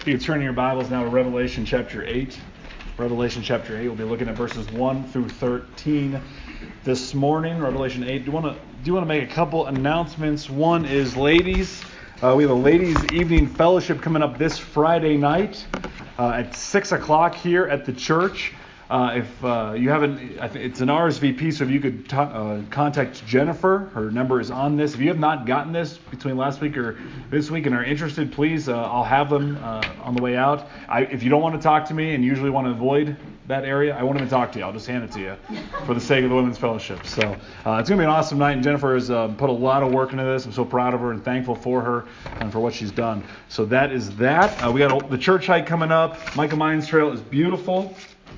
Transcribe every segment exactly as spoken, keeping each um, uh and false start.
you turn your Bibles now to Revelation chapter eight. Revelation chapter eight, we'll be looking at verses one through thirteen this morning. Revelation eight. Do you want to do you want to make a couple announcements? One is ladies. Uh, we have a ladies' evening fellowship coming up this Friday night uh, at six o'clock here at the church. Uh, if uh, you haven't, I think it's an R S V P, so if you could t- uh, contact Jennifer, her number is on this. If you have not gotten this between last week or this week and are interested, please, uh, I'll have them uh, on the way out. I, if you don't want to talk to me and usually want to avoid that area, I won't even talk to you. I'll just hand it to you for the sake of the women's fellowship. So uh, it's going to be an awesome night, and Jennifer has uh, put a lot of work into this. I'm so proud of her and thankful for her and for what she's done. So that is that. Uh, we got a, the church hike coming up. Michael Mines Trail is beautiful.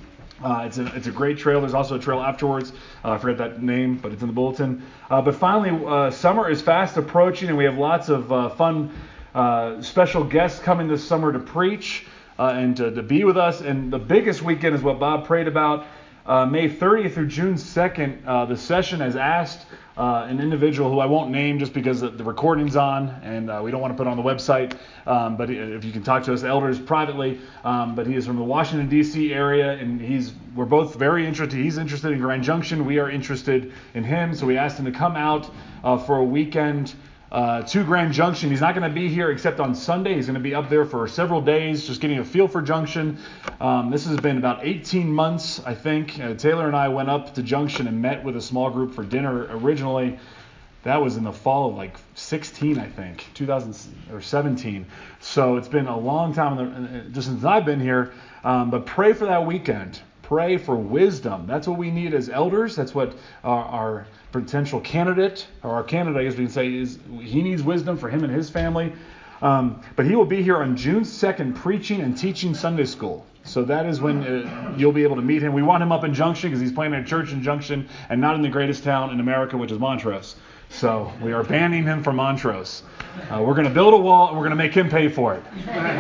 Uh, it's a it's a great trail. There's also a trail afterwards. Uh, I forget that name, but it's in the bulletin. Uh, but finally, uh, summer is fast approaching, and we have lots of uh, fun uh, special guests coming this summer to preach uh, and to, to be with us. And the biggest weekend is what Bob prayed about. Uh, May thirtieth through June second, uh, the session has asked uh, an individual who I won't name just because the, the recording's on and uh, we don't want to put it on the website. Um, but if you can talk to us elders privately, um, but he is from the Washington, D C area, and he's we're both very interested. He's interested in Grand Junction. We are interested in him. So we asked him to come out uh, for a weekend Uh, to Grand Junction. He's not going to be here except on Sunday. He's going to be up there for several days just getting a feel for Junction. Um, this has been about eighteen months, I think. Uh, Taylor and I went up to Junction and met with a small group for dinner originally. That was in the fall of like sixteen, I think, two thousand or seventeen. So it's been a long time just since I've been here. Um, but pray for that weekend. Pray for wisdom. That's what we need as elders. That's what our, our potential candidate, or our candidate, I guess we can say, is he needs wisdom for him and his family. Um, but he will be here on June second preaching and teaching Sunday school. So that is when uh, you'll be able to meet him. We want him up in Junction because he's planting a church in Junction and not in the greatest town in America, which is Montrose. So we are banning him from Montrose. Uh, we're going to build a wall and we're going to make him pay for it.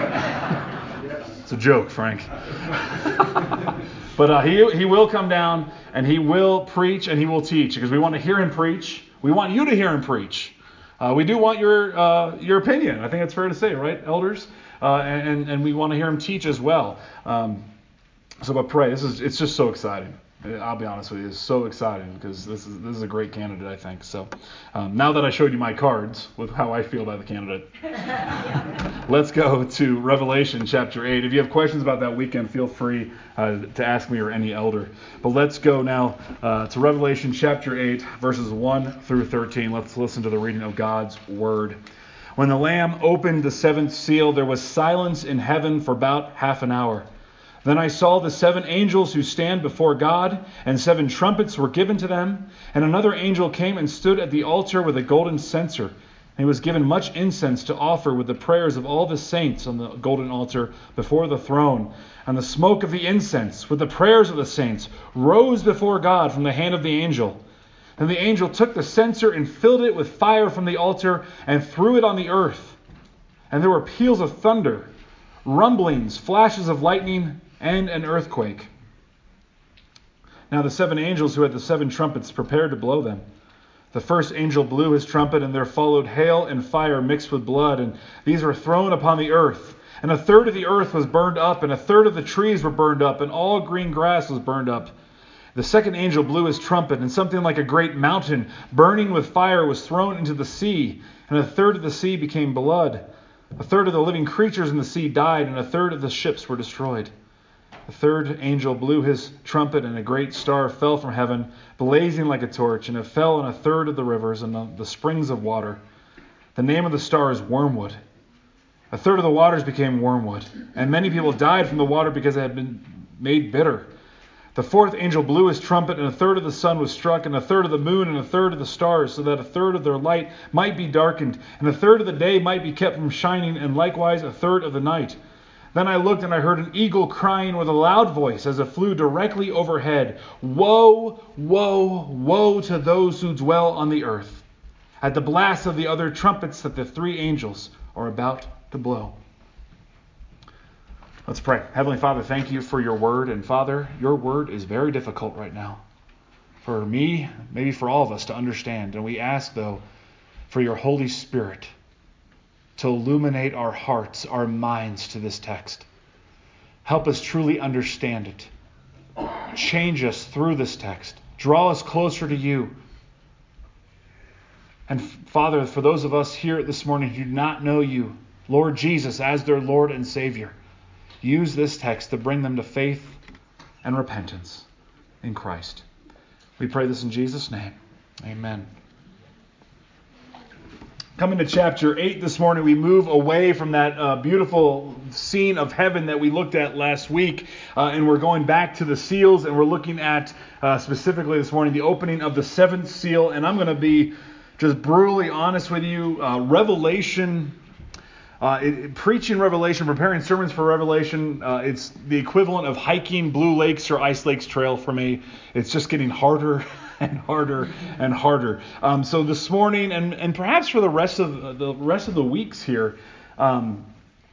It's a joke, Frank. But uh, he he will come down and he will preach and he will teach because we want to hear him preach. We want you to hear him preach. Uh, we do want your uh, your opinion. I think that's fair to say, right, elders? Uh, and and we want to hear him teach as well. Um, so, but pray. This is it's just so exciting. I'll be honest with you, it's so exciting because this is this is a great candidate, I think. So um, now that I showed you my cards with how I feel about the candidate, let's go to Revelation chapter eight. If you have questions about that weekend, feel free uh, to ask me or any elder. But let's go now uh, to Revelation chapter eight, verses one through thirteen. Let's listen to the reading of God's word. When the Lamb opened the seventh seal, there was silence in heaven for about half an hour. Then I saw the seven angels who stand before God, and seven trumpets were given to them. And another angel came and stood at the altar with a golden censer. And he was given much incense to offer with the prayers of all the saints on the golden altar before the throne. And the smoke of the incense with the prayers of the saints rose before God from the hand of the angel. And the angel took the censer and filled it with fire from the altar and threw it on the earth. And there were peals of thunder, rumblings, flashes of lightning, and an earthquake. Now the seven angels who had the seven trumpets prepared to blow them. The first angel blew his trumpet, and there followed hail and fire mixed with blood, and these were thrown upon the earth. And a third of the earth was burned up, and a third of the trees were burned up, and all green grass was burned up. The second angel blew his trumpet, and something like a great mountain burning with fire was thrown into the sea, and a third of the sea became blood. A third of the living creatures in the sea died, and a third of the ships were destroyed. The third angel blew his trumpet, and a great star fell from heaven, blazing like a torch, and it fell on a third of the rivers and the, the springs of water. The name of the star is Wormwood. A third of the waters became wormwood, and many people died from the water because it had been made bitter. The fourth angel blew his trumpet, and a third of the sun was struck, and a third of the moon, and a third of the stars, so that a third of their light might be darkened, and a third of the day might be kept from shining, and likewise a third of the night. Then I looked, and I heard an eagle crying with a loud voice as it flew directly overhead, "Woe, woe, woe to those who dwell on the earth, at the blast of the other trumpets that the three angels are about to blow." Let's pray. Heavenly Father, thank you for your word. And Father, your word is very difficult right now for me, maybe for all of us to understand. And we ask, though, for your Holy Spirit to illuminate our hearts, our minds to this text. Help us truly understand it. Change us through this text. Draw us closer to you. And Father, for those of us here this morning who do not know you, Lord Jesus, as their Lord and Savior, use this text to bring them to faith and repentance in Christ. We pray this in Jesus' name. Amen. Coming to chapter eight this morning, we move away from that uh, beautiful scene of heaven that we looked at last week, uh, and we're going back to the seals, and we're looking at uh, specifically this morning the opening of the seventh seal. And I'm going to be just brutally honest with you. Uh, Revelation, uh, it, preaching Revelation, preparing sermons for Revelation, uh, it's the equivalent of hiking Blue Lakes or Ice Lakes Trail for me. It's just getting harder and harder and harder. Um, so this morning, and, and perhaps for the rest of the rest of the weeks here, um,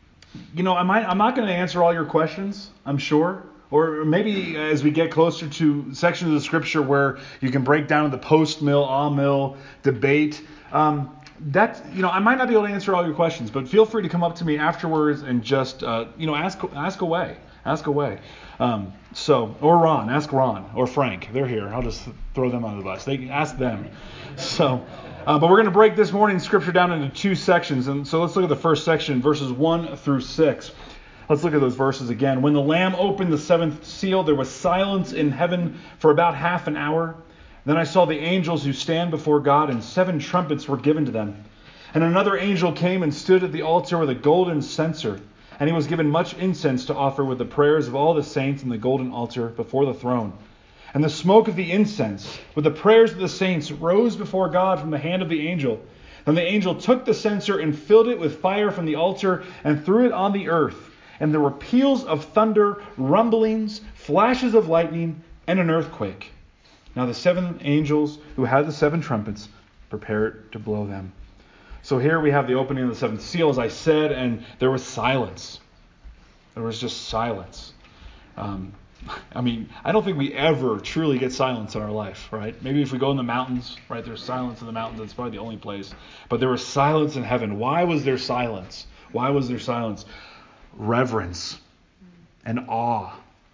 you know, I might, I'm not going to answer all your questions, I'm sure. Or maybe as we get closer to sections of the Scripture where you can break down the post-mill, all-mill debate, um, that you know, I might not be able to answer all your questions, but feel free to come up to me afterwards and just uh, you know, ask ask away, ask away. Um, so, or Ron, ask Ron or Frank. They're here. I'll just throw them under the bus. They can ask them. So, uh, but we're going to break this morning's Scripture down into two sections, and so let's look at the first section, verses one through six. Let's look at those verses again. When the Lamb opened the seventh seal, there was silence in heaven for about half an hour. Then I saw the angels who stand before God, and seven trumpets were given to them. And another angel came and stood at the altar with a golden censer, and he was given much incense to offer with the prayers of all the saints in the golden altar before the throne. And the smoke of the incense, with the prayers of the saints, rose before God from the hand of the angel. Then the angel took the censer and filled it with fire from the altar and threw it on the earth. And there were peals of thunder, rumblings, flashes of lightning, and an earthquake. Now the seven angels who had the seven trumpets prepared to blow them. So here we have the opening of the seventh seal, as I said, and there was silence. There was just silence. Um, I mean, I don't think we ever truly get silence in our life, right? Maybe if we go in the mountains, right, there's silence in the mountains. That's probably the only place. But there was silence in heaven. Why was there silence? Why was there silence? Reverence and awe.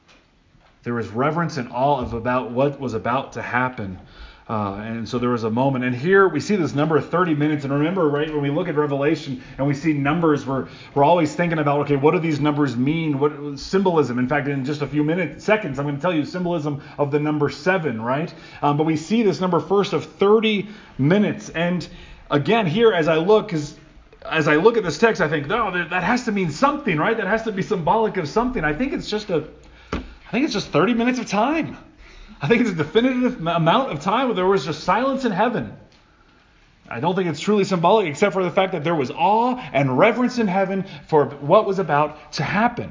There was reverence and awe of about what was about to happen. Uh, and so there was a moment. And here we see this number of thirty minutes. And remember, right, when we look at Revelation and we see numbers, we're, we're always thinking about, okay, what do these numbers mean? What symbolism? In fact, in just a few minutes, seconds, I'm going to tell you symbolism of the number seven, right? Um, but we see this number first of thirty minutes. And again, here as I look, because as I look at this text, I think, no, that has to mean something, right? That has to be symbolic of something. I think it's just a, I think it's just thirty minutes of time. I think it's a definitive amount of time where there was just silence in heaven. I don't think it's truly symbolic, except for the fact that there was awe and reverence in heaven for what was about to happen.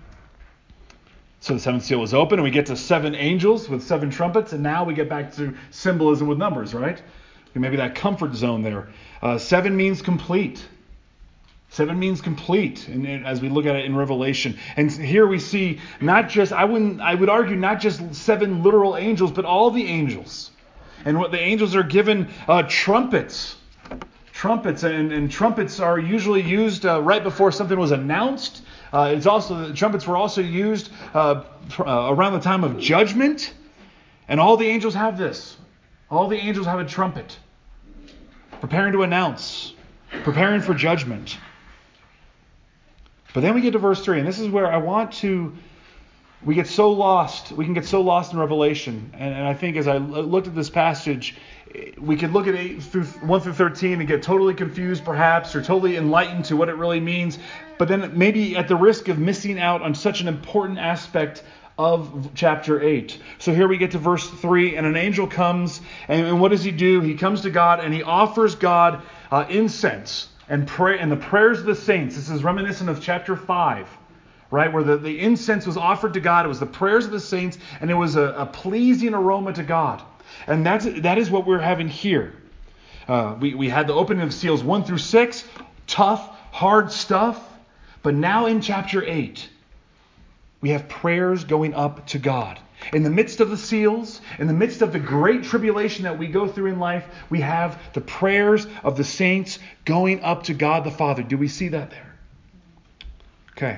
So the seventh seal was open, and we get to seven angels with seven trumpets, and now we get back to symbolism with numbers, right? Maybe that comfort zone there. Uh, seven means complete. Seven means complete, and as we look at it in Revelation. And here we see not just, I wouldn't, I would argue not just seven literal angels, but all the angels. And what the angels are given uh, trumpets. Trumpets, and, and trumpets are usually used uh, right before something was announced. Uh, it's also, the trumpets were also used uh, pr- uh, around the time of judgment. And all the angels have this. All the angels have a trumpet. Preparing to announce. Preparing for judgment. But then we get to verse three, and this is where I want to, we get so lost, we can get so lost in Revelation. And, and I think as I looked at this passage, we could look at eight through one through thirteen and get totally confused perhaps, or totally enlightened to what it really means. But then maybe at the risk of missing out on such an important aspect of chapter eight. So here we get to verse three, and an angel comes, and, and what does he do? He comes to God and he offers God uh, incense. And pray and the prayers of the saints. This is reminiscent of chapter five, right? Where the, the incense was offered to God. It was the prayers of the saints, and it was a, a pleasing aroma to God. And that's that is what we're having here. Uh, we, we had the opening of seals one through six, tough, hard stuff. But now in chapter eight, we have prayers going up to God. In the midst of the seals, in the midst of the great tribulation that we go through in life, we have the prayers of the saints going up to God the Father. Do we see that there? Okay.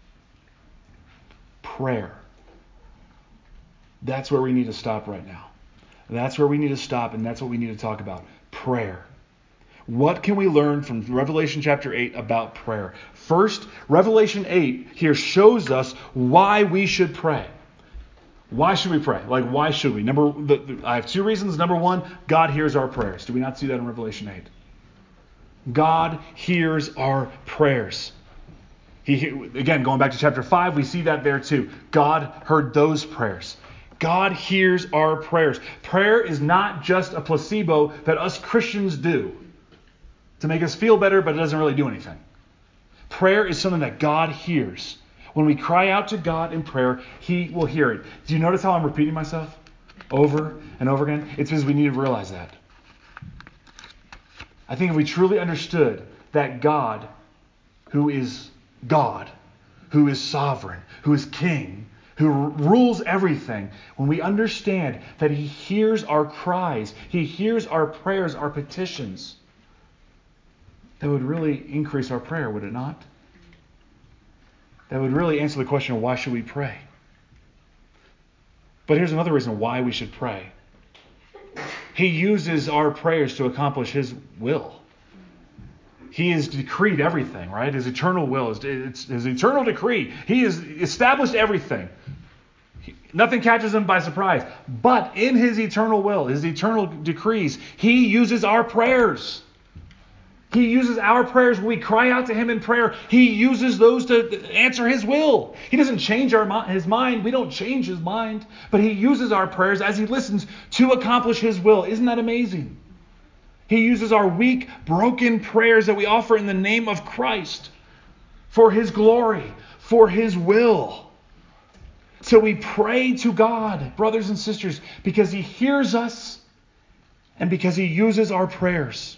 Prayer. That's where we need to stop right now. That's where we need to stop, and that's what we need to talk about. Prayer. What can we learn from Revelation chapter eight about prayer? First, Revelation eight here shows us why we should pray. Why should we pray? Like, why should we? Number, the, the, I have two reasons. Number one, God hears our prayers. Do we not see that in Revelation eight? God hears our prayers. He, again, going back to chapter five, we see that there too. God heard those prayers. God hears our prayers. Prayer is not just a placebo that us Christians do to make us feel better, but it doesn't really do anything. Prayer is something that God hears. When we cry out to God in prayer, He will hear it. Do you notice how I'm repeating myself over and over again? It's because we need to realize that. I think if we truly understood that God, who is God, who is sovereign, who is king, who rules everything, when we understand that He hears our cries, He hears our prayers, our petitions, that would really increase our prayer, would it not? That would really answer the question of why should we pray? But here's another reason why we should pray. He uses our prayers to accomplish His will. He has decreed everything, right? His eternal will, it's His eternal decree. He has established everything. Nothing catches Him by surprise. But in His eternal will, His eternal decrees, He uses our prayers. He uses our prayers when we cry out to Him in prayer. He uses those to answer His will. He doesn't change our His mind. We don't change His mind. But He uses our prayers as He listens to accomplish His will. Isn't that amazing? He uses our weak, broken prayers that we offer in the name of Christ for His glory, for His will. So we pray to God, brothers and sisters, because He hears us and because He uses our prayers.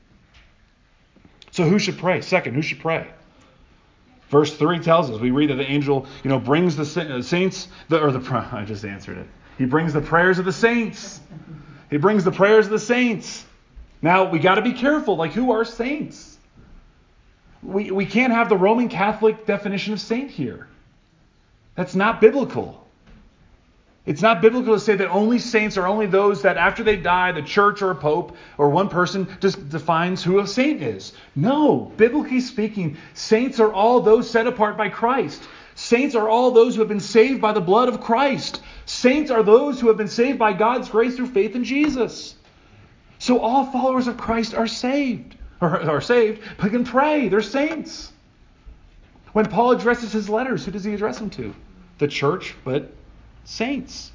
So who should pray? Second, who should pray? Verse three tells us, we read that the angel, you know, brings the saints, the, or the, I just answered it. He brings the prayers of the saints. He brings the prayers of the saints. Now, we got to be careful. Like, who are saints? We, we can't have the Roman Catholic definition of saint here. That's not biblical. It's not biblical to say that only saints are only those that after they die, the church or a pope or one person just defines who a saint is. No, biblically speaking, saints are all those set apart by Christ. Saints are all those who have been saved by the blood of Christ. Saints are those who have been saved by God's grace through faith in Jesus. So all followers of Christ are saved, or are saved, but can pray. They're saints. When Paul addresses his letters, who does he address them to? The church, but saints.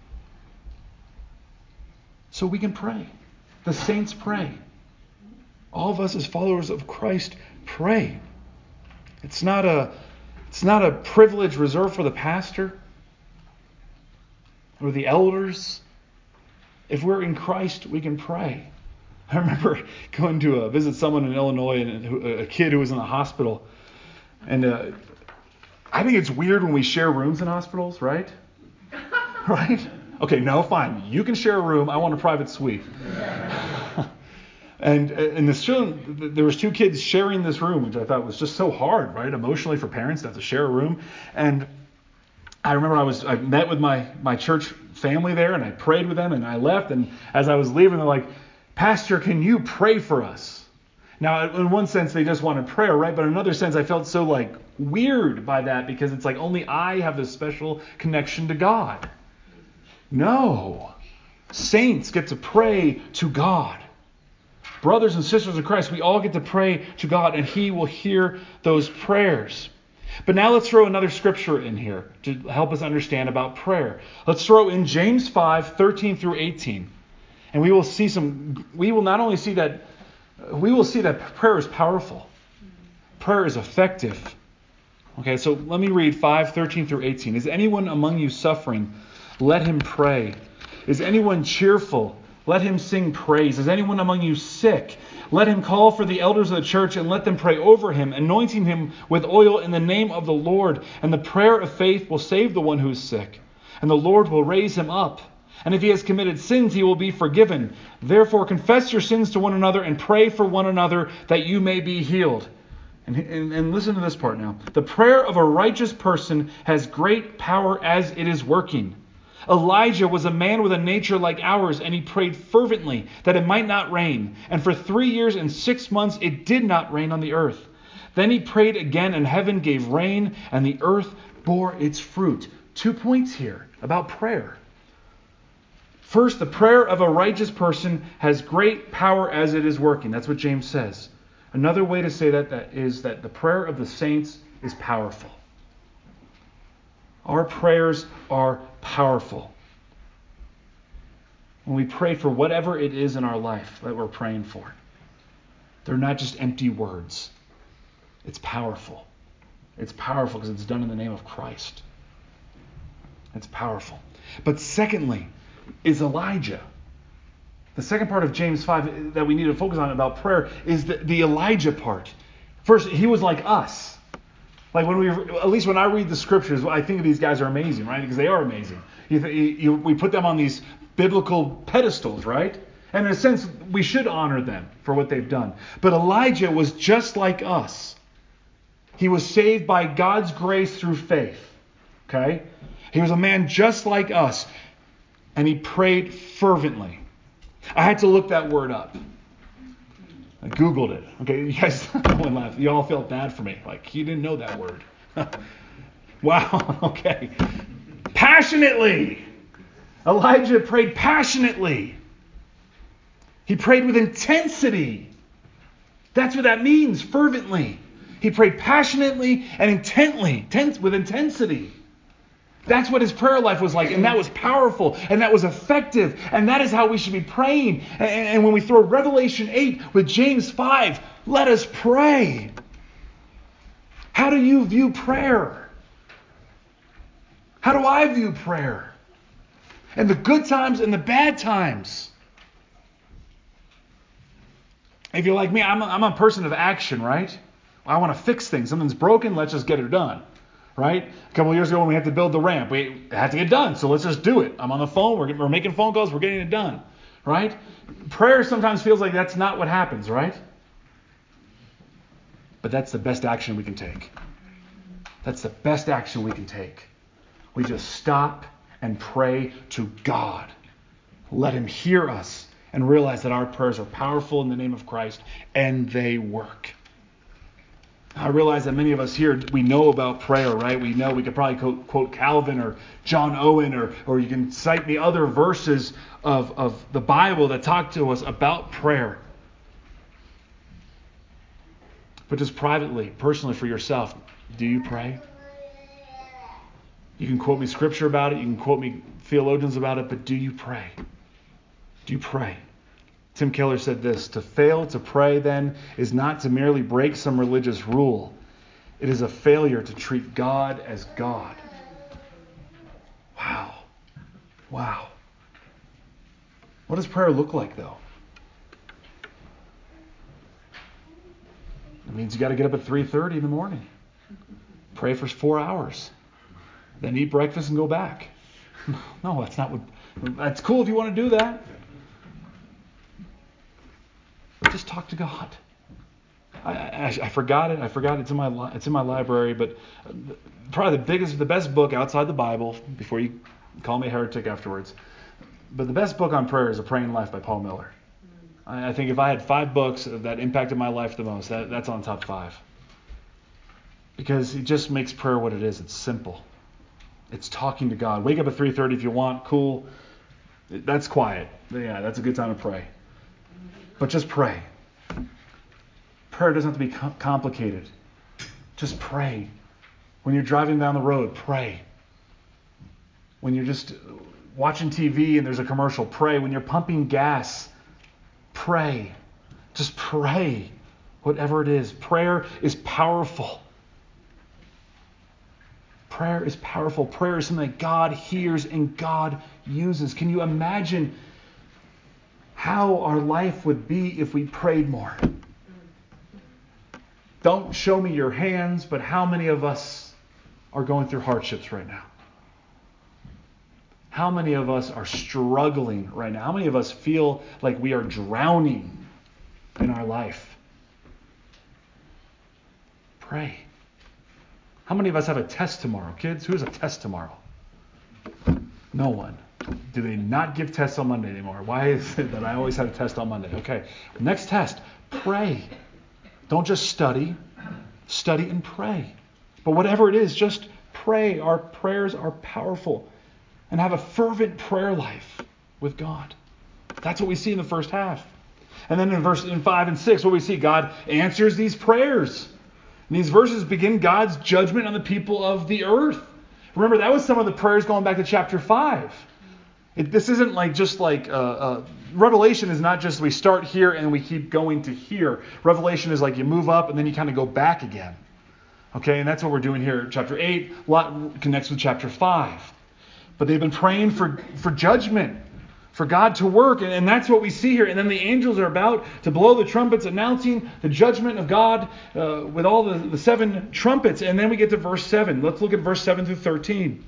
So we can pray. The saints pray. All of us as followers of Christ pray. It's not a, it's not a privilege reserved for the pastor or the elders. If we're in Christ, we can pray. I remember going to uh, visit someone in Illinois, and a kid who was in the hospital. And uh, I think it's weird when we share rooms in hospitals, right? Right? Okay, no, fine. You can share a room. I want a private suite. and and this children, there was two kids sharing this room, which I thought was just so hard, right? Emotionally for parents to have to share a room. And I remember I was I met with my my church family there, and I prayed with them, and I left. And as I was leaving, they're like, "Pastor, can you pray for us?" Now, in one sense, they just wanted prayer, right? But in another sense, I felt so like weird by that, because it's like only I have this special connection to God. No. Saints get to pray to God. Brothers and sisters in Christ, we all get to pray to God, and He will hear those prayers. But now let's throw another scripture in here to help us understand about prayer. Let's throw in James five, thirteen through eighteen. And we will see some, we will not only see that, we will see that prayer is powerful. Prayer is effective. Okay, so let me read five, thirteen through eighteen. Is anyone among you suffering? Let him pray. Is anyone cheerful? Let him sing praise. Is anyone among you sick? Let him call for the elders of the church and let them pray over him, anointing him with oil in the name of the Lord. And the prayer of faith will save the one who is sick. and the Lord will raise him up. And if he has committed sins, he will be forgiven. Therefore, confess your sins to one another and pray for one another that you may be healed. And, and, and listen to this part now. The prayer of a righteous person has great power as it is working. Elijah was a man with a nature like ours, and he prayed fervently that it might not rain. And for three years and six months it did not rain on the earth. Then he prayed again, and heaven gave rain, and the earth bore its fruit. Two points here about prayer. First, the prayer of a righteous person has great power as it is working. That's what James says. Another way to say that, that is that the prayer of the saints is powerful. Our prayers are powerful. When we pray for whatever it is in our life that we're praying for, they're not just empty words. It's powerful. It's powerful because it's done in the name of Christ. It's powerful. But secondly, is Elijah. The second part of James five that we need to focus on about prayer is the, the Elijah part. First, he was like us. Like when we, at least when I read the scriptures, I think these guys are amazing, right? Because they are amazing. You, you, we put them on these biblical pedestals, right? And in a sense, we should honor them for what they've done. But Elijah was just like us. He was saved by God's grace through faith. Okay? He was a man just like us. And he prayed fervently. I had to look that word up. I Googled it. Okay, you guys don't laugh. You all felt bad for me. Like, you didn't know that word. Wow, okay. Passionately. Elijah prayed passionately. He prayed with intensity. That's what that means, fervently. He prayed passionately and intently, tense, with intensity. That's what his prayer life was like, and that was powerful, and that was effective, and that is how we should be praying. And, and when we throw Revelation eight with James five, let us pray. How do you view prayer? How do I view prayer? And the good times and the bad times. If you're like me, I'm a, I'm a person of action, right? I want to fix things. Something's broken, let's just get it done. Right? A couple of years ago when we had to build the ramp, we had to get done, so let's just do it. I'm on the phone, we're, we're making phone calls, we're getting it done. Right? Prayer sometimes feels like that's not what happens, right? But that's the best action we can take. That's the best action we can take. We just stop and pray to God. Let Him hear us and realize that our prayers are powerful in the name of Christ and they work. I realize that many of us here, we know about prayer, right? We know we could probably quote, quote Calvin or John Owen, or or you can cite me other verses of, of the Bible that talk to us about prayer. But just privately, personally for yourself, do you pray? You can quote me scripture about it. You can quote me theologians about it. But do you pray? Do you pray? Tim Keller said this: to fail to pray, then, is not to merely break some religious rule. It is a failure to treat God as God. Wow. Wow. What does prayer look like, though? It means you got to get up at three thirty in the morning. Pray for four hours. Then eat breakfast and go back. No, that's not what... That's cool if you want to do that. Just talk to God. I, I, I forgot it. I forgot it's in my li- it's in my library. But probably the biggest, the best book outside the Bible. Before you call me a heretic afterwards, but the best book on prayer is A Praying Life by Paul Miller. I, I think if I had five books that impacted my life the most, that, that's on top five. Because it just makes prayer what it is. It's simple. It's talking to God. Wake up at three thirty if you want. Cool. That's quiet. Yeah, that's a good time to pray. But just pray. Prayer doesn't have to be com- complicated. Just pray. When you're driving down the road, pray. When you're just watching T V and there's a commercial, pray. When you're pumping gas, pray. Just pray. Whatever it is. Prayer is powerful. Prayer is powerful. Prayer is something that God hears and God uses. Can you imagine how our life would be if we prayed more? Don't show me your hands, but how many of us are going through hardships right now? How many of us are struggling right now? How many of us feel like we are drowning in our life? Pray. How many of us have a test tomorrow? Kids, who has a test tomorrow? No one. Do they not give tests on Monday anymore? Why is it that I always have a test on Monday? Okay, next test. Pray. Don't just study. Study and pray. But whatever it is, just pray. Our prayers are powerful. And have a fervent prayer life with God. That's what we see in the first half. And then in verse in five and six, what we see, God answers these prayers. And these verses begin God's judgment on the people of the earth. Remember, that was some of the prayers going back to chapter five. It, this isn't like just like uh, uh, Revelation is not just we start here and we keep going to here. Revelation is like you move up and then you kind of go back again. Okay, and that's what we're doing here. Chapter eight a lot connects with chapter five. But they've been praying for, for judgment, for God to work. And, and that's what we see here. And then the angels are about to blow the trumpets, announcing the judgment of God uh, with all the, the seven trumpets. And then we get to verse seven. Let's look at verse seven through thirteen.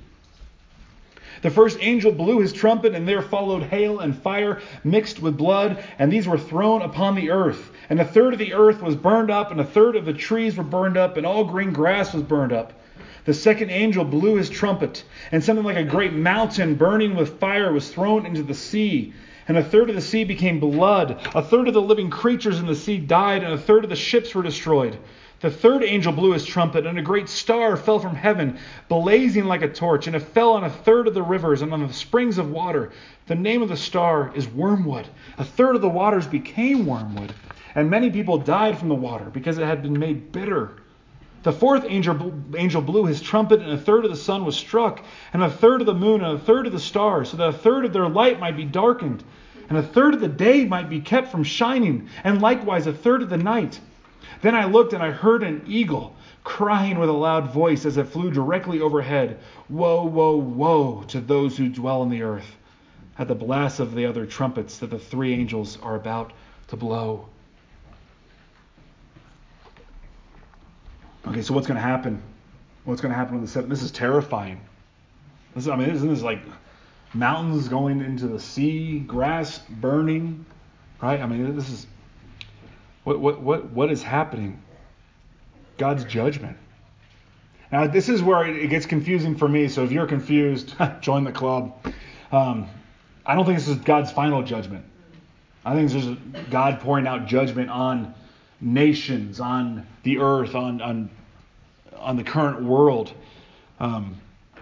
The first angel blew his trumpet, and there followed hail and fire mixed with blood, and these were thrown upon the earth. And a third of the earth was burned up, and a third of the trees were burned up, and all green grass was burned up. The second angel blew his trumpet, and something like a great mountain burning with fire was thrown into the sea. And a third of the sea became blood. A third of the living creatures in the sea died, and a third of the ships were destroyed. The third angel blew his trumpet, and a great star fell from heaven, blazing like a torch, and it fell on a third of the rivers and on the springs of water. The name of the star is Wormwood. A third of the waters became wormwood, and many people died from the water because it had been made bitter. The fourth angel, angel blew his trumpet, and a third of the sun was struck, and a third of the moon, and a third of the stars, so that a third of their light might be darkened, and a third of the day might be kept from shining, and likewise a third of the night. Then I looked, and I heard an eagle crying with a loud voice as it flew directly overhead, "Woe, woe, woe to those who dwell on the earth," at the blast of the other trumpets that the three angels are about to blow. Okay, so what's going to happen? What's going to happen with the seven? This is terrifying. This, I mean, isn't this like mountains going into the sea, grass burning, right? I mean, this is what what what what is happening? God's judgment. Now, this is where it gets confusing for me. So if you're confused, join the club. Um, I don't think this is God's final judgment. I think this is God pouring out judgment on nations, on the earth, on on on the current world. Um,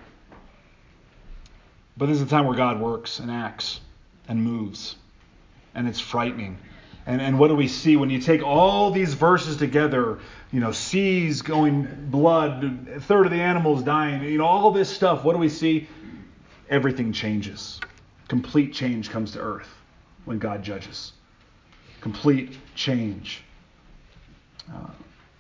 but this is a time where God works and acts and moves, and it's frightening. And and what do we see when you take all these verses together? You know, seas going blood, a third of the animals dying. You know, all this stuff. What do we see? Everything changes. Complete change comes to earth when God judges. Complete change. Uh,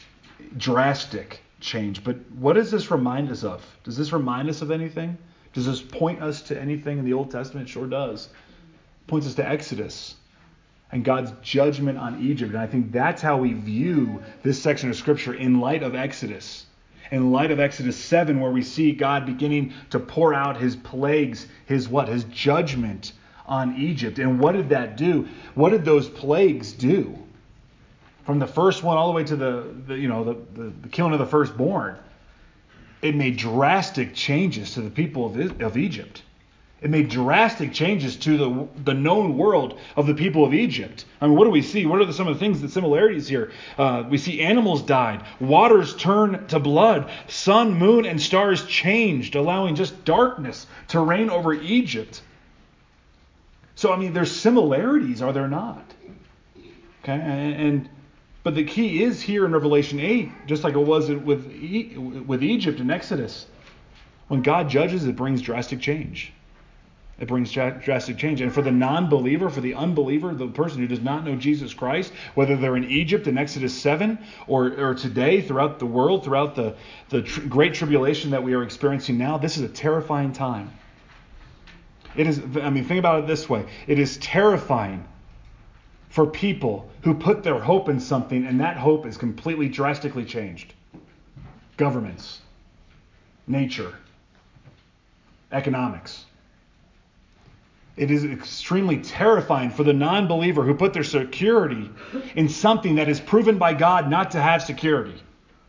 drastic change. But what does this remind us of? Does this remind us of anything? Does this point us to anything in the Old Testament? It sure does. It points us to Exodus and God's judgment on Egypt. And I think that's how we view this section of Scripture in light of Exodus. In light of Exodus seven, where we see God beginning to pour out his plagues, his what? His judgment on Egypt. And what did that do? What did those plagues do? From the first one all the way to the, the you know, the, the, the killing of the firstborn. It made drastic changes to the people of, of Egypt. It made drastic changes to the the known world of the people of Egypt. I mean, what do we see? What are the, some of the things, the similarities here? Uh, we see animals died. Waters turned to blood. Sun, moon, and stars changed, allowing just darkness to reign over Egypt. So, I mean, there's similarities, are there not? Okay, and, and but the key is here in Revelation eight, just like it was with with Egypt in Exodus. When God judges, it brings drastic change. It brings drastic change. And for the non-believer, for the unbeliever, the person who does not know Jesus Christ, whether they're in Egypt in Exodus seven or, or today throughout the world, throughout the, the tr- great tribulation that we are experiencing now, this is a terrifying time. It is, I mean, think about it this way. It is terrifying for people who put their hope in something and that hope is completely drastically changed. Governments, nature, economics. It is extremely terrifying for the non-believer who put their security in something that is proven by God not to have security.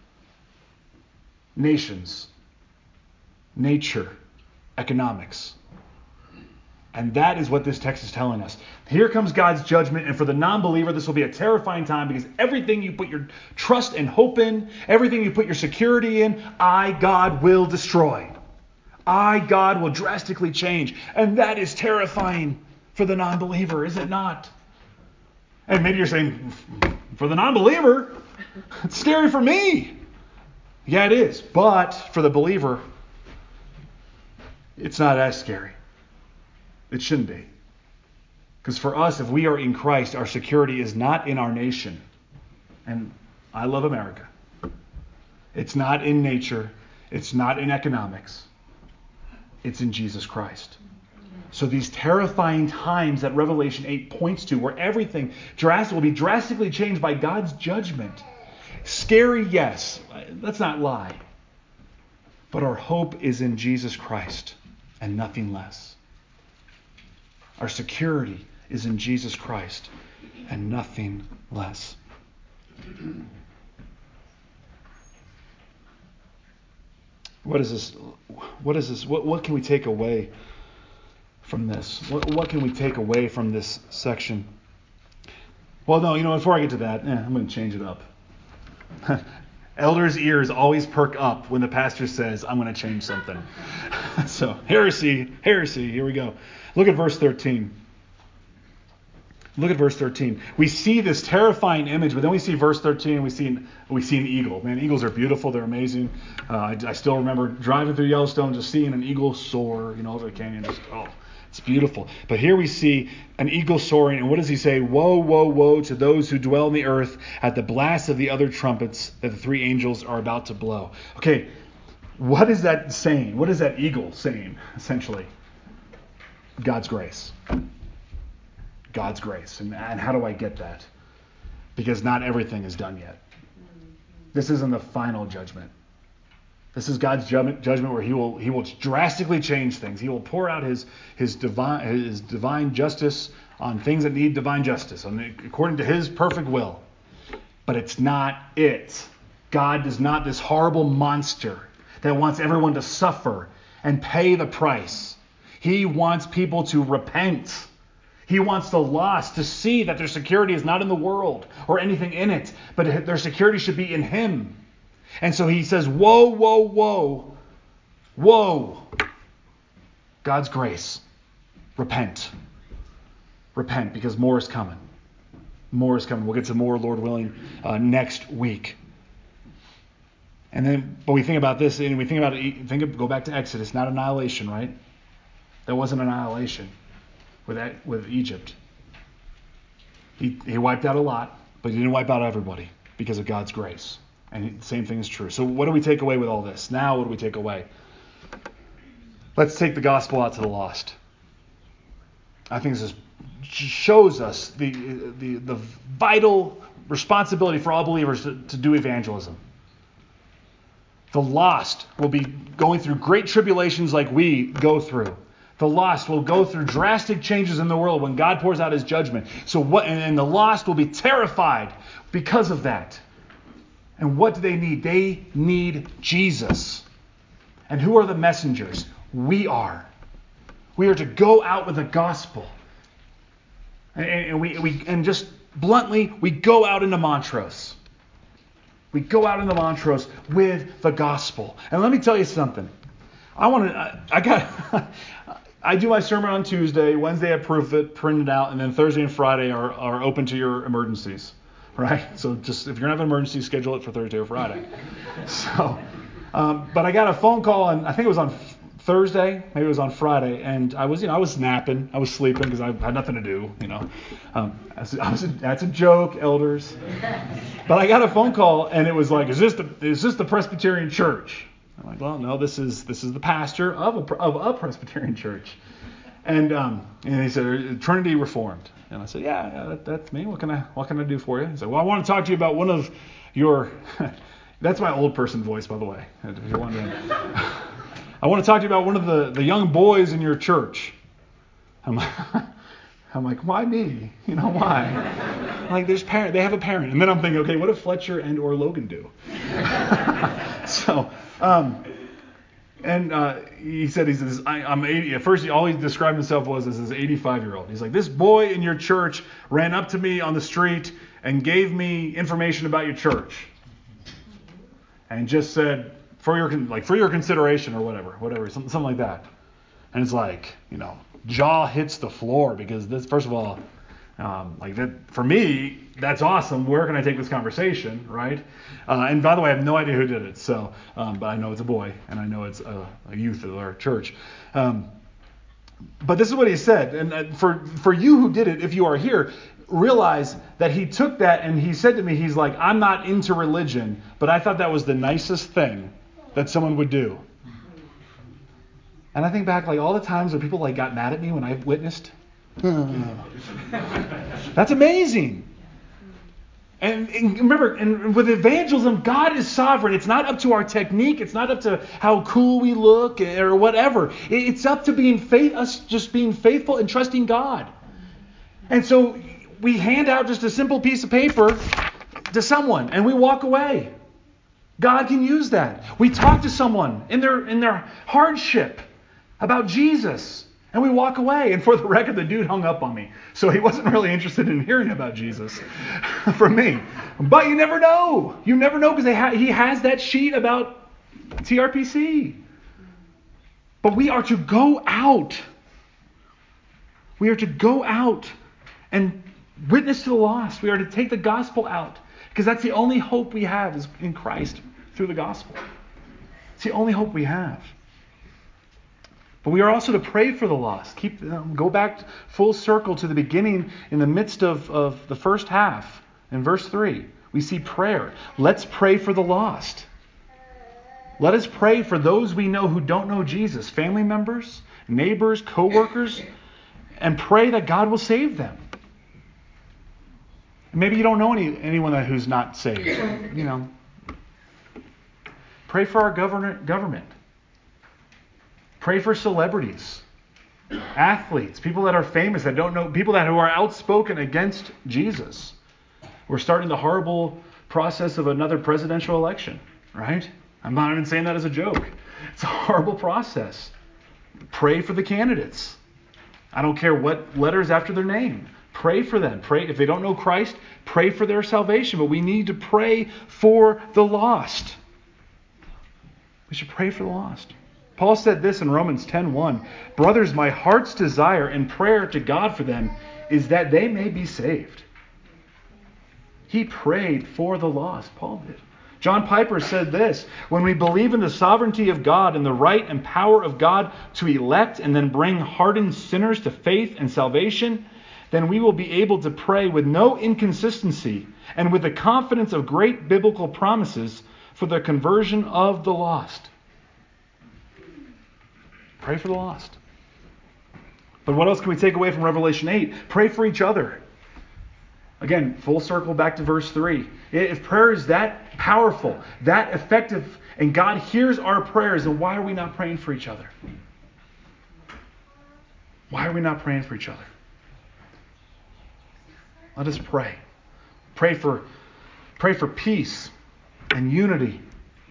Nations, nature, economics. And that is what this text is telling us. Here comes God's judgment, and for the non-believer, this will be a terrifying time because everything you put your trust and hope in, everything you put your security in, I, God, will destroy. I, God, will drastically change. And that is terrifying for the non-believer, is it not? And maybe you're saying, for the non-believer, it's scary for me. Yeah, it is. But for the believer, it's not as scary. It shouldn't be. Because for us, if we are in Christ, our security is not in our nation. And I love America. It's not in nature. It's not in economics. It's in Jesus Christ. So these terrifying times that Revelation eight points to, where everything drastic will be drastically changed by God's judgment. Scary, yes. Let's not lie. But our hope is in Jesus Christ and nothing less. Our security is in Jesus Christ and nothing less. What is this? What is this? What, what can we take away from this? What, what can we take away from this section? Well, no, you know, before I get to that, eh, I'm going to change it up. Elders' ears always perk up when the pastor says, I'm going to change something. So, heresy, heresy, here we go. Look at verse thirteen. Look at verse thirteen. We see this terrifying image, but then we see verse thirteen, we see, we see an eagle. Man, eagles are beautiful. They're amazing. Uh, I, I still remember driving through Yellowstone, just seeing an eagle soar, you know, over the canyon. Just, oh, it's beautiful. But here we see an eagle soaring, and what does he say? Woe, woe, woe to those who dwell on the earth at the blast of the other trumpets that the three angels are about to blow. Okay, what is that saying? What is that eagle saying, essentially? God's grace. God's grace. And, and how do I get that? Because not everything is done yet. This isn't the final judgment. This is God's judgment, judgment where he will he will drastically change things. He will pour out his his divine his divine justice on things that need divine justice, according to his perfect will. But it's not it. God is not this horrible monster that wants everyone to suffer and pay the price. He wants people to repent. He wants the lost to see that their security is not in the world or anything in it, but their security should be in him. And so he says, woe, woe, woe, woe. God's grace. Repent. Repent, because more is coming. More is coming. We'll get to more, Lord willing, uh, next week. And then, but we think about this, and we think about it, think of, go back to Exodus, not annihilation, right? There wasn't annihilation with that, with Egypt. He, he wiped out a lot, but he didn't wipe out everybody because of God's grace. And the same thing is true. So what do we take away with all this? Now what do we take away? Let's take the gospel out to the lost. I think this is, shows us the, the, the vital responsibility for all believers to, to do evangelism. The lost will be going through great tribulations like we go through. The lost will go through drastic changes in the world when God pours out his judgment. So what? And the lost will be terrified because of that. And what do they need? They need Jesus. And who are the messengers? We are. We are to go out with the gospel. And, and we, we and just bluntly, we go out into Montrose. We go out into Montrose with the gospel. And let me tell you something. I want to. I, I got. I do my sermon on Tuesday. Wednesday I proof it, print it out, and then Thursday and Friday are, are open to your emergencies. Right? So just if you're going to have an emergency, schedule it for Thursday or Friday. So, um, but I got a phone call, and I think it was on Thursday, maybe it was on Friday, and I was, you know, I was napping, I was sleeping because I had nothing to do, you know. Um, I was, I was a, that's a joke, elders. But I got a phone call, and it was like, is this the is this the Presbyterian Church? I'm like, well, no, this is this is the pastor of a of a Presbyterian church, and um, and he said Trinity Reformed, and I said, yeah, yeah that, that's me. What can I what can I do for you? He said, well, I want to talk to you about one of your. That's my old person voice, by the way, if you're wondering. I want to talk to you about one of the, the young boys in your church. I'm like, I'm like, why me? You know, why? Like, there's parent, they have a parent. And then I'm thinking, okay, what if Fletcher and or Logan do? so, um, and uh, he said, he says, I, I'm eighty. At first, he always described himself was as this eighty-five-year-old. He's like, this boy in your church ran up to me on the street and gave me information about your church, and just said, for your like for your consideration or whatever, whatever, something, something like that. And it's like, you know, jaw hits the floor because this, first of all, um, like that for me, that's awesome. Where can I take this conversation, right? Uh, and by the way, I have no idea who did it. So, um, but I know it's a boy, and I know it's a, a youth of our church. Um, but this is what he said. And for for you who did it, if you are here, realize that he took that and he said to me, he's like, I'm not into religion, but I thought that was the nicest thing that someone would do. And I think back, like, all the times where people like got mad at me when I witnessed. That's amazing. And, and remember, and with evangelism, God is sovereign. It's not up to our technique. It's not up to how cool we look or whatever. It's up to being faith, us just being faithful and trusting God. And so we hand out just a simple piece of paper to someone, and we walk away. God can use that. We talk to someone in their in their hardship about Jesus, and we walk away. And for the record, the dude hung up on me. So he wasn't really interested in hearing about Jesus from me. But you never know. You never know because ha- he has that sheet about T R P C. But we are to go out. We are to go out and witness to the lost. We are to take the gospel out because that's the only hope we have is in Christ through the gospel. It's the only hope we have. But we are also to pray for the lost. Keep um, go back full circle to the beginning in the midst of, of the first half. In verse three, we see prayer. Let's pray for the lost. Let us pray for those we know who don't know Jesus, family members, neighbors, co-workers, and pray that God will save them. Maybe you don't know any anyone who's not saved. You know, pray for our government. government. Pray for celebrities, athletes, people that are famous that don't know, people that who are outspoken against Jesus. We're starting the horrible process of another presidential election, right? I'm not even saying that as a joke. It's a horrible process. Pray for the candidates. I don't care what letters after their name. Pray for them. Pray if they don't know Christ, pray for their salvation. But we need to pray for the lost. We should pray for the lost. Paul said this in Romans ten one. Brothers, my heart's desire and prayer to God for them is that they may be saved. He prayed for the lost. Paul did. John Piper said this. When we believe in the sovereignty of God and the right and power of God to elect and then bring hardened sinners to faith and salvation, then we will be able to pray with no inconsistency and with the confidence of great biblical promises for the conversion of the lost. Pray for the lost. But what else can we take away from Revelation eight? Pray for each other. Again, full circle back to verse three. If prayer is that powerful, that effective, and God hears our prayers, then why are we not praying for each other? Why are we not praying for each other? Let us pray. Pray for, pray for peace and unity.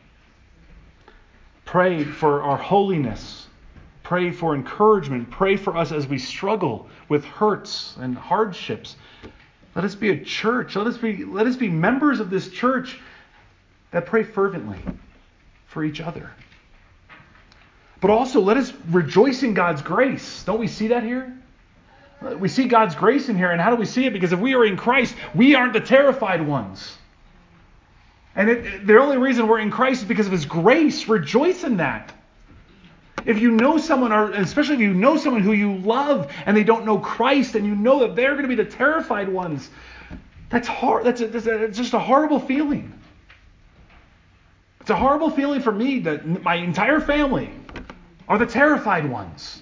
Pray for our holiness. Pray for encouragement. Pray for us as we struggle with hurts and hardships. Let us be a church. Let us be, let us be members of this church that pray fervently for each other. But also let us rejoice in God's grace. Don't we see that here? We see God's grace in here. And how do we see it? Because if we are in Christ, we aren't the terrified ones. And it, it, the only reason we're in Christ is because of His grace. Rejoice in that. If you know someone, or especially if you know someone who you love and they don't know Christ, and you know that they're going to be the terrified ones, that's hard. That's, a, that's a, it's just a horrible feeling. It's a horrible feeling for me that my entire family are the terrified ones.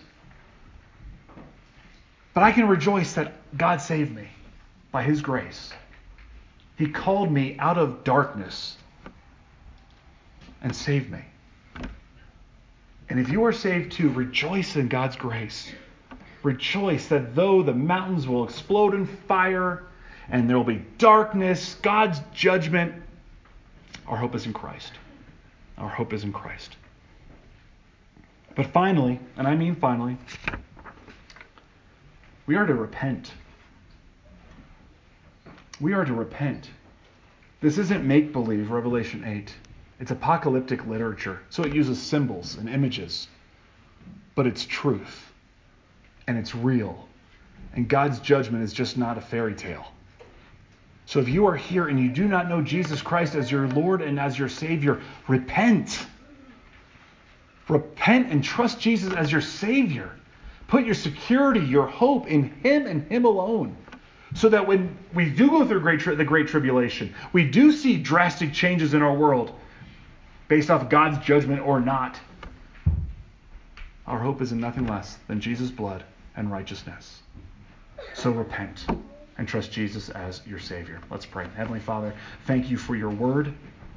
But I can rejoice that God saved me by His grace. He called me out of darkness and saved me. And if you are saved too, rejoice in God's grace. Rejoice that though the mountains will explode in fire and there will be darkness, God's judgment, our hope is in Christ. Our hope is in Christ. But finally, and I mean finally, we are to repent. We are to repent. This isn't make-believe, Revelation eight. It's apocalyptic literature, so it uses symbols and images. But it's truth, and it's real. And God's judgment is just not a fairy tale. So if you are here and you do not know Jesus Christ as your Lord and as your Savior, repent. Repent and trust Jesus as your Savior. Put your security, your hope in Him and Him alone. So that when we do go through great tri- the Great Tribulation, we do see drastic changes in our world based off God's judgment or not. Our hope is in nothing less than Jesus' blood and righteousness. So repent and trust Jesus as your Savior. Let's pray. Heavenly Father, thank you for your word.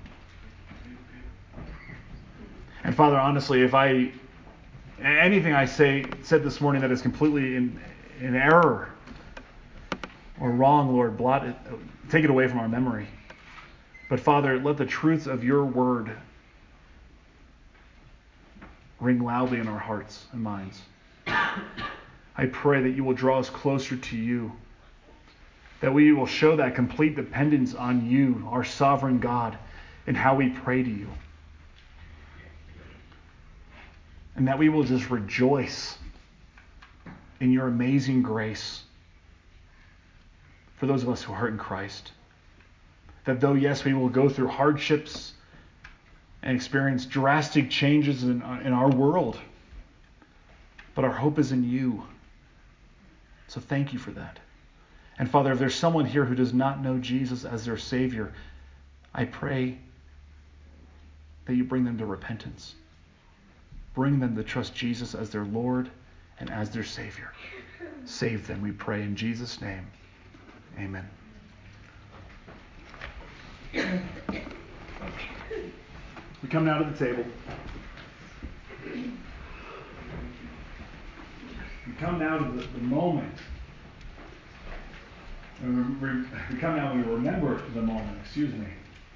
And Father, honestly, if I anything I say said this morning that is completely in, in error or wrong, Lord, blot it, take it away from our memory. But Father, let the truths of your word ring loudly in our hearts and minds. I pray that you will draw us closer to you, that we will show that complete dependence on you, our sovereign God, in how we pray to you. And that we will just rejoice in your amazing grace for those of us who are in Christ. That though, yes, we will go through hardships and experience drastic changes in, in our world, but our hope is in you. So thank you for that. And Father, if there's someone here who does not know Jesus as their Savior, I pray that you bring them to repentance. Bring them to trust Jesus as their Lord and as their Savior. Save them, we pray in Jesus' name. Amen. We come now to the table. We come now to the, the moment. And we, we come now and we remember the moment, excuse me,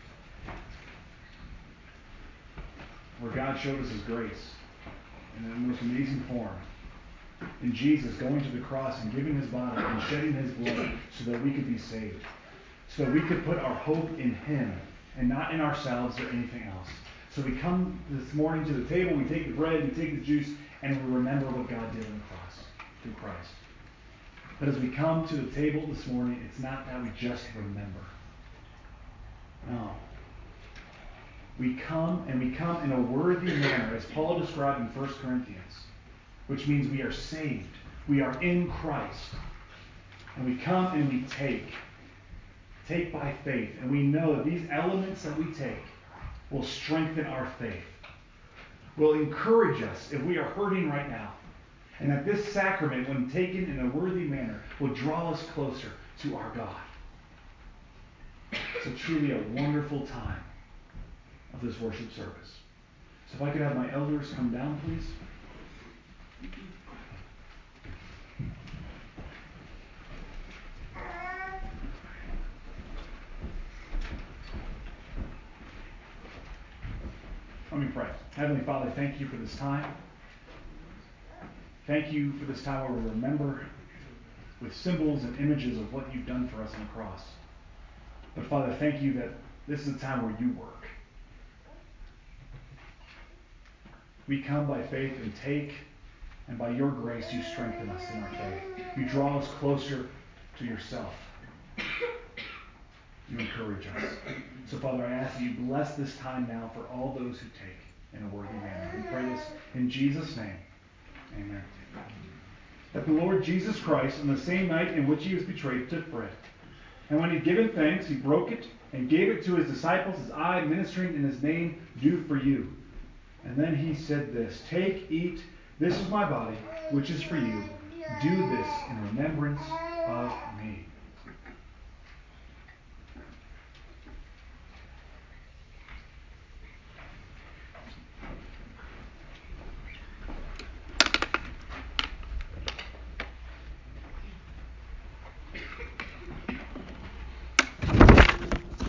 where God showed us His grace in the most amazing form. In Jesus going to the cross and giving His body and shedding His blood so that we could be saved. So that we could put our hope in Him and not in ourselves or anything else. So we come this morning to the table, we take the bread, we take the juice, and we remember what God did on the cross through Christ. But as we come to the table this morning, it's not that we just remember. No. We come, and we come in a worthy manner, as Paul described in First Corinthians, which means we are saved. We are in Christ. And we come and we take. Take by faith. And we know that these elements that we take will strengthen our faith. Will encourage us if we are hurting right now. And that this sacrament, when taken in a worthy manner, will draw us closer to our God. It's a truly a wonderful time of this worship service. So if I could have my elders come down, please. Let me pray. Heavenly Father, thank you for this time. Thank you for this time where we remember with symbols and images of what you've done for us on the cross. But Father, thank you that this is a time where you work. We come by faith and take, and by your grace you strengthen us in our faith. You draw us closer to yourself. You encourage us. So Father, I ask that you bless this time now for all those who take in a worthy manner. We pray this in Jesus' name. Amen. That the Lord Jesus Christ, on the same night in which he was betrayed, took bread. And when he had given thanks, he broke it and gave it to his disciples as I, ministering in his name, do for you. And then he said this, take, eat, this is my body, which is for you. Do this in remembrance of me.